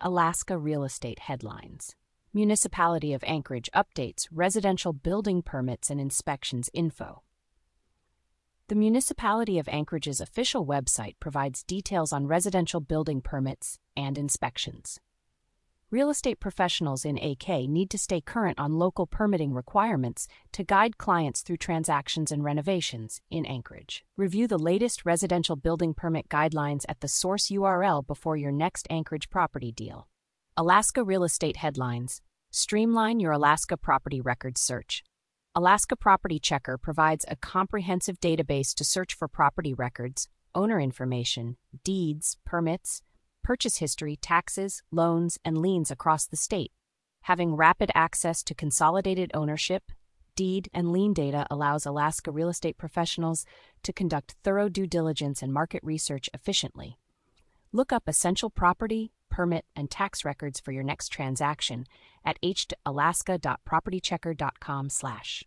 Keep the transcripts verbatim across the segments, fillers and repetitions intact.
Alaska real estate headlines. Municipality of Anchorage updates residential building permits and inspections info. The Municipality of Anchorage's official website provides details on residential building permits and inspections. Real estate professionals in A K need to stay current on local permitting requirements to guide clients through transactions and renovations in Anchorage. Review the latest residential building permit guidelines at the source U R L before your next Anchorage property deal. Alaska real estate headlines. Streamline your Alaska property records search. Alaska Property Checker provides a comprehensive database to search for property records, owner information, deeds, permits, purchase history, taxes, loans, and liens across the state. Having rapid access to consolidated ownership, deed, and lien data allows Alaska real estate professionals to conduct thorough due diligence and market research efficiently. Look up essential property, permit, and tax records for your next transaction at h alaska dot property checker dot com slash.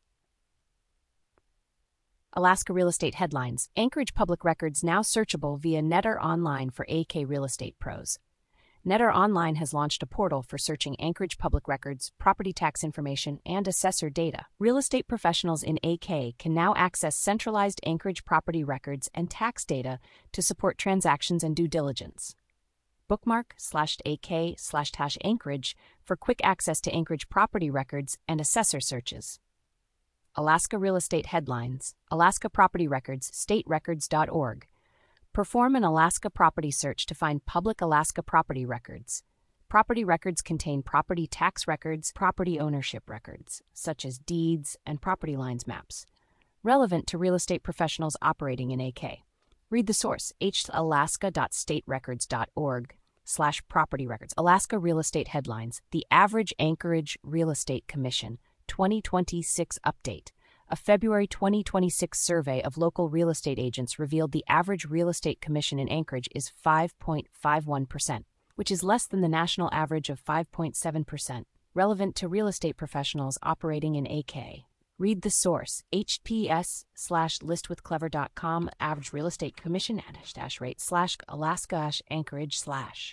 Alaska real estate headlines. Anchorage public records now searchable via Netter Online for A K real estate pros. Netter Online has launched a portal for searching Anchorage public records, property tax information, and assessor data. Real estate professionals in A K can now access centralized Anchorage property records and tax data to support transactions and due diligence. Bookmark slash AK slash hash Anchorage for quick access to Anchorage property records and assessor searches. Alaska real estate headlines. Alaska property records, state records dot org. Perform an Alaska property search to find public Alaska property records. Property records contain property tax records, property ownership records, such as deeds and property lines maps, relevant to real estate professionals operating in A K. Read the source, h alaska dot state records dot org slash property records. Alaska real estate headlines. The average Anchorage Real Estate Commission twenty twenty-six update. A February twenty twenty-six survey of local real estate agents revealed the average real estate commission in Anchorage is five point five one percent, which is less than the national average of five point seven percent, relevant to real estate professionals operating in A K. Read the source, h p s slash listwithclever dot com, average real estate commission dash rate slash Alaska Anchorage slash.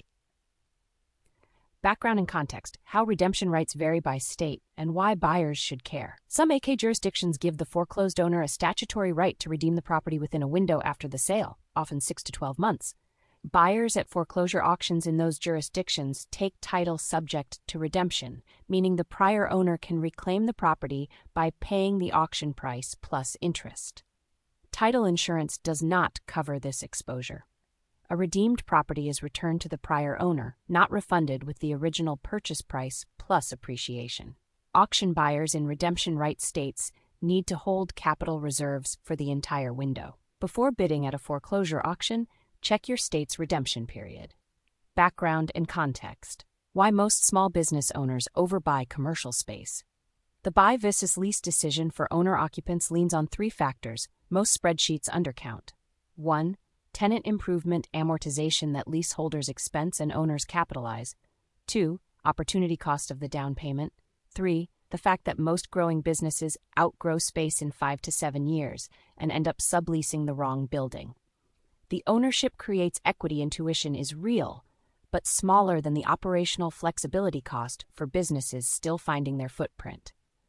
Background and context, how redemption rights vary by state, and why buyers should care. Some A K jurisdictions give the foreclosed owner a statutory right to redeem the property within a window after the sale, often six to twelve months. Buyers at foreclosure auctions in those jurisdictions take title subject to redemption, meaning the prior owner can reclaim the property by paying the auction price plus interest. Title insurance does not cover this exposure. A redeemed property is returned to the prior owner, not refunded with the original purchase price plus appreciation. Auction buyers in redemption right states need to hold capital reserves for the entire window. Before bidding at a foreclosure auction, check your state's redemption period. Background and context. Why most small business owners overbuy commercial space. The buy versus lease decision for owner-occupants leans on three factors most spreadsheets undercount. one. Tenant improvement amortization that leaseholders expense and owners capitalize. two. Opportunity cost of the down payment. three. The fact that most growing businesses outgrow space in five to seven years and end up subleasing the wrong building. The ownership creates equity intuition is real, but smaller than the operational flexibility cost for businesses still finding their footprint.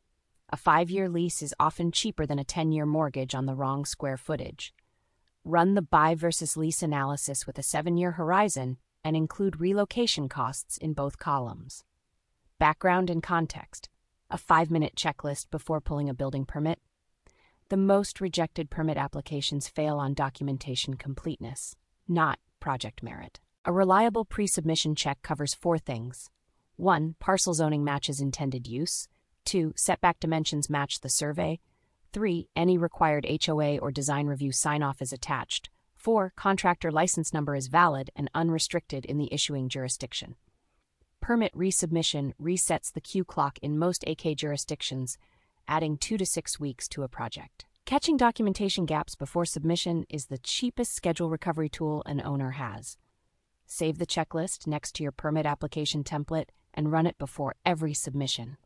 A five-year lease is often cheaper than a ten-year mortgage on the wrong square footage. Run the buy versus lease analysis with a seven-year horizon and include relocation costs in both columns. Background and context. A five-minute checklist before pulling a building permit. The most rejected permit applications fail on documentation completeness, not project merit. A reliable pre-submission check covers four things. one. Parcel zoning matches intended use. two. Setback dimensions match the survey. three. Any required H O A or design review sign-off is attached. four. Contractor license number is valid and unrestricted in the issuing jurisdiction. Permit resubmission resets the queue clock in most A K jurisdictions, adding two to six weeks to a project. Catching documentation gaps before submission is the cheapest schedule recovery tool an owner has. Save the checklist next to your permit application template and run it before every submission.